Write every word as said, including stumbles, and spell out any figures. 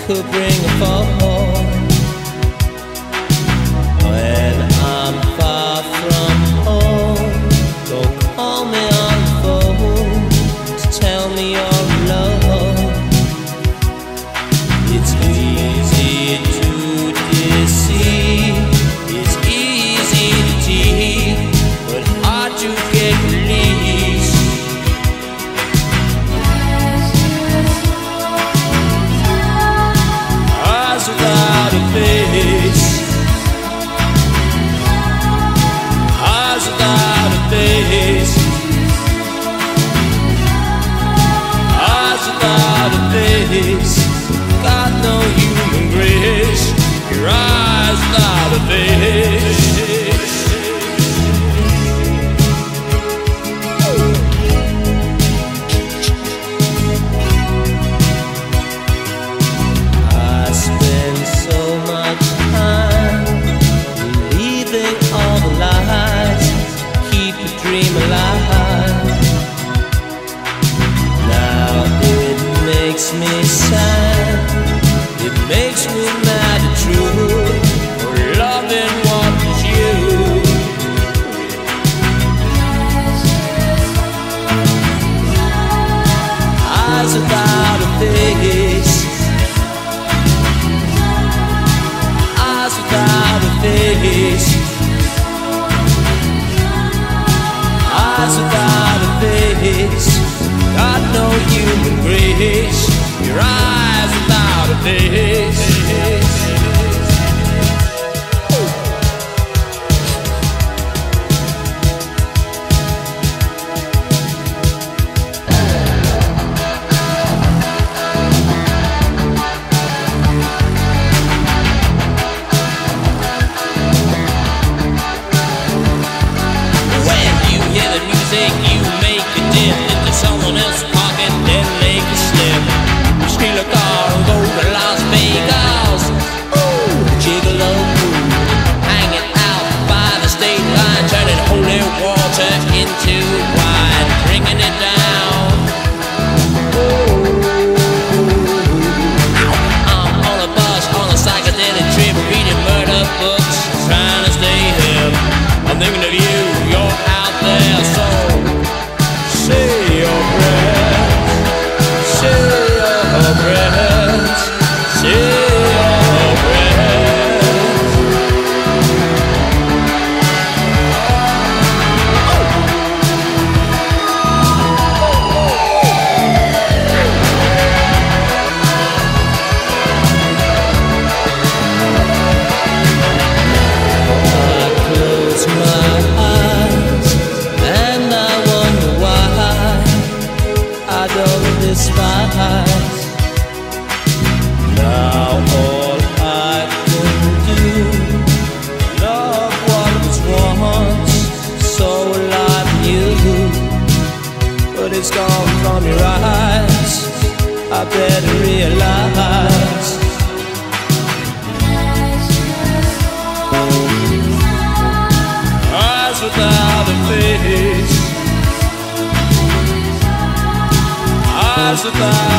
could bring a fall. When I'm far from home, don't call me on the phone to tell me you're alone. It's easy to deceive, it's easy to cheat, but hard to get released. Eyes without a face, eyes without a face, eyes without a face. Got no human grace. Your eyes without a face. I spend so much time believing all the lies, keep a dream alive. Now it makes me sad, it makes me mad and true, for loving what is you. Eyes without a face, eyes without a face, eyes without a face. Got no human grace. Your eyes without a face. When you hear the music, you make a dip into someone else's pocket, then make a slip. Steal a car and go to Las Vegas. Ooh, gigolo, hanging out by the state line, turning holy water into wine, bringing it down. Ooh, I'm on a bus on a psychedelic trip, reading murder books, trying to stay hip. I'm thinking of you, you're out there, so say your prayers, say your prayers, say your prayers. I close my eyes and I wonder why I don't despise. Now all I can do, love what was once so alive in you, but it's gone from your eyes. I better realize. Eyes without a face, eyes without